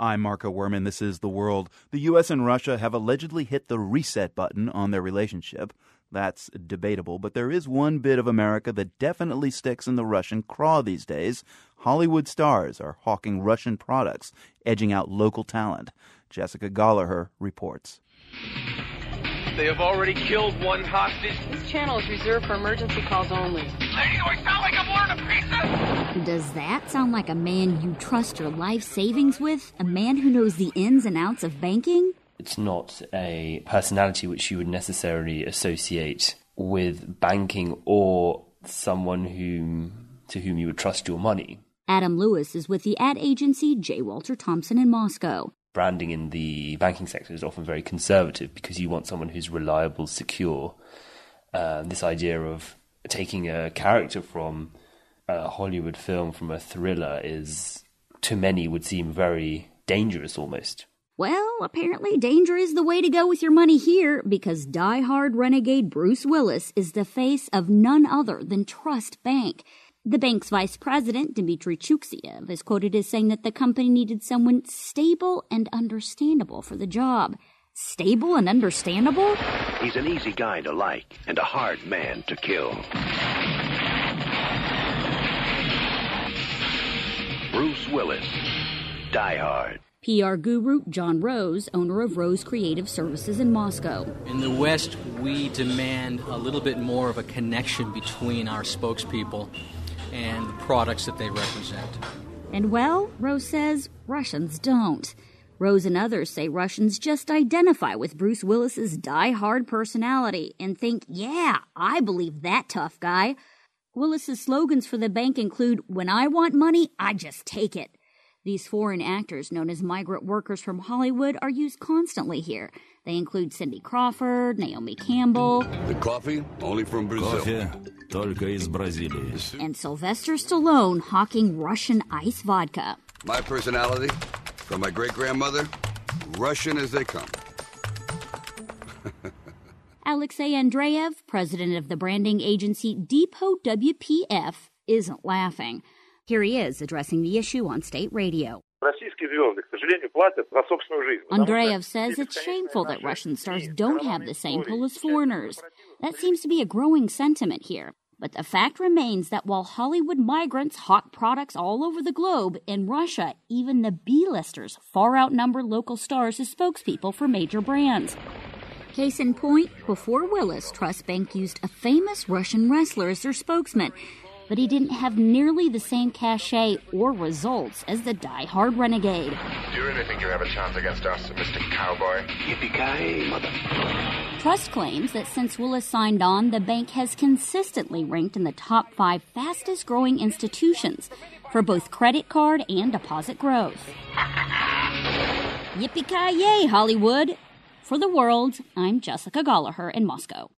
I'm Marco Werman. This is The World. The U.S. and Russia have allegedly hit the reset button on their relationship. That's debatable, but there is one bit of America that definitely sticks in the Russian craw these days. Hollywood stars are hawking Russian products, edging out local talent. Jessica Gallagher reports. They have already killed one hostage. This channel is reserved for emergency calls only. Lady, do I sound like I'm ordering a pizza? Does that sound like a man you trust your life savings with? A man who knows the ins and outs of banking? It's not a personality which you would necessarily associate with banking or someone to whom you would trust your money. Adam Lewis is with the ad agency J. Walter Thompson in Moscow. Branding in the banking sector is often very conservative because you want someone who's reliable, secure. This idea of taking a character from a Hollywood film, from a thriller, is, to many, would seem very dangerous almost. Well, apparently danger is the way to go with your money here, because die-hard renegade Bruce Willis is the face of none other than Trust Bank. The bank's vice president, Dmitry Chuksiev, is quoted as saying that the company needed someone stable and understandable for the job. Stable and understandable? He's an easy guy to like and a hard man to kill. Bruce Willis, Die Hard. PR guru John Rose, owner of Rose Creative Services in Moscow. In the West, we demand a little bit more of a connection between our spokespeople and the products that they represent. And well, Rose says Russians don't. Rose and others say Russians just identify with Bruce Willis's die-hard personality and think, yeah, I believe that tough guy. Willis's slogans for the bank include, when I want money, I just take it. These foreign actors, known as migrant workers from Hollywood, are used constantly here. They include Cindy Crawford, Naomi Campbell. The coffee, only from Brazil. Coffee, только из Бразилии. And Sylvester Stallone hawking Russian ice vodka. My personality, from my great-grandmother, Russian as they come. Alexei Andreev, president of the branding agency Depot WPF, isn't laughing. Here he is addressing the issue on state radio. Andreev says it's shameful that Russian stars don't have the same pull as foreigners. That seems to be a growing sentiment here. But the fact remains that while Hollywood migrants hawk products all over the globe, in Russia, even the B-listers far outnumber local stars as spokespeople for major brands. Case in point, before Willis, Trust Bank used a famous Russian wrestler as their spokesman. But he didn't have nearly the same cachet or results as the die-hard renegade. Do you really think you have a chance against us, Mr. Cowboy? Yippee-ki-yay, mother. Trust claims that since Willis signed on, the bank has consistently ranked in the top 5 fastest-growing institutions for both credit card and deposit growth. Yippee-ki-yay, Hollywood! For The World, I'm Jessica Gallagher in Moscow.